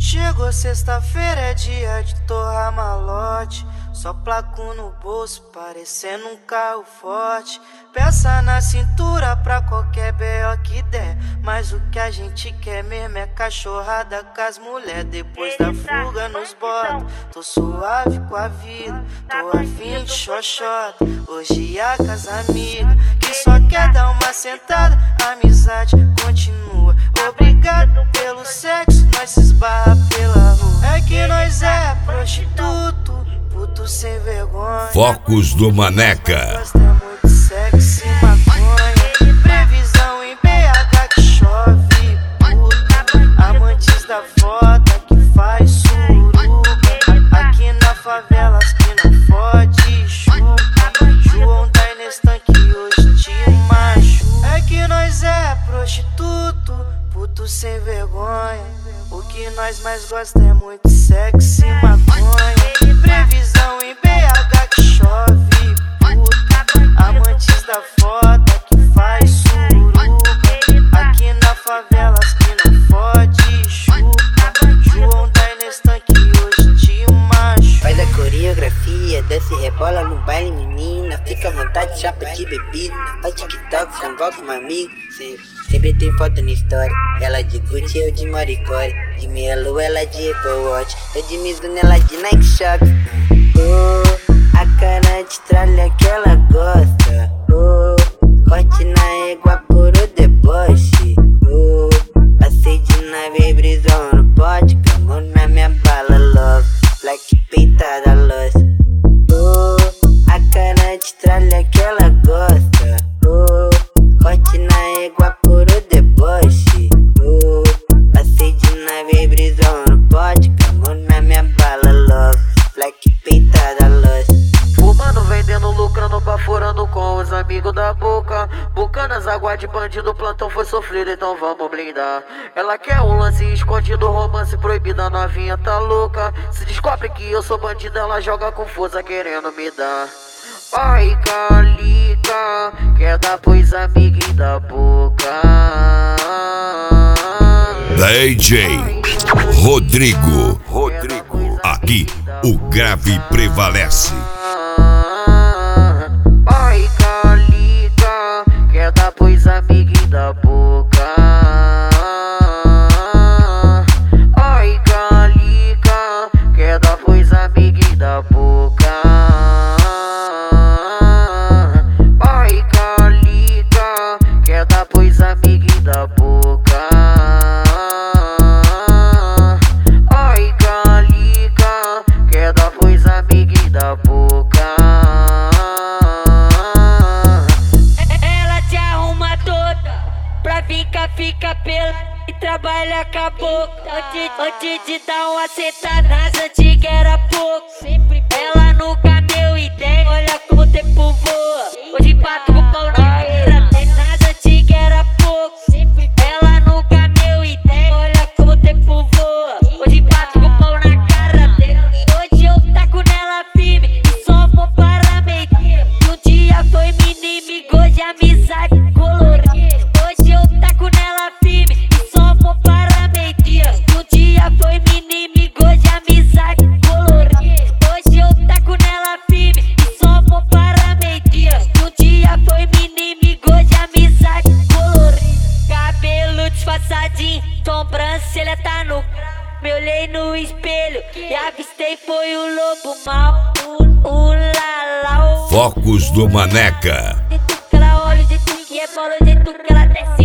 Chegou sexta-feira, é dia de torrar malote. Só placo no bolso, parecendo um carro forte. Peça na cintura pra qualquer B.O. que der. Mas o que a gente quer mesmo é cachorrada com as mulher. Depois da fuga nos bota, tô suave com a vida. Tô afim de xoxota, hoje a com as amigas. Que só quer dar uma sentada, a amizade continua. Obrigado pelo sexo, nós se esbarra pela rua. É que nós é prostituto, puto sem vergonha. Focos do Maneca. Gosta muito sexo e maconha. Previsão em BH que chove, puta. Amantes da foda que faz suruba. Aqui na favela as que não fode chupa. João da Inestan que hoje te machuca. É que nós é prostituto, puto sem vergonha. O que nós mais gosta é muito sexo e maconha. Previsão em BH que chove, puta. Amantes da foda que faz suruba. Aqui na favela as que não fode chupa. João da Inestan que hoje te machuca. Faz a coreografia, desce e rebola no baile, menina. Fica à vontade, chapa de bebida. Faz TikTok, convoca uma amiga. Sempre tem foto na história. Ela de Gucci, eu de Maricore. De meia lua, ela de Apple Watch. Eu de Mizuno, ela de Nike Shock. A cara de tralha que ela gosta. Corte na égua por o deboche. Passei de nave, brisão no pote. Camo na minha bala, love. Black peitada, luz. A cara de tralha que ela gosta. Corte na égua por o deboche. Passei de nave, brisão no pote. Camo na minha bala, love. Black peitada, luz. Fumando, vendendo, lucrando, baforando com os amigos da boca. Bucanas, água de bandido, plantão foi sofrido, então vamos blindar. Ela quer um lance escondido, romance proibido, a novinha tá louca. Se descobre que eu sou bandido, ela joga com força querendo me dar. Ai, calica, quer dar pois amiga e da boca. DJ Rodrigo. Aqui o grave prevalece. Ai, calica, quer dar pois amiga e da boca. Ai, calica, quer dar pois amiga e da boca. Ai, calica, quer dar pois amiga e da boca. Ai, calica, quer dar pois amiga e da boca. Ela te arruma toda pra fica pela e trabalha com a boca. Antes de dar uma sentada, nas antigas era pouco. Ela nunca deu ideia, olha como o tempo voa. Hoje bato com o pau na cara, nas antigas era pouco. Ela nunca deu ideia, olha como o tempo voa. Hoje bato com o pau na cara dela. Hoje eu taco nela firme e só vou para meio. Um dia foi meu inimigo, hoje amizade colorida. Hoje eu taco nela firme e só vou para meio. Um dia foi meu inimigo, hoje amizade colorida. Hoje eu taco nela firme e só vou para meio. Um dia foi meu inimigo, hoje amizade colorida. Cabelo disfarçadinho, sobrancelha tá no grau. Me olhei no espelho e avistei foi o lobo mau. Focos do Maneca. O jeito que ela olha, o jeito que é bola, o jeito que ela desce.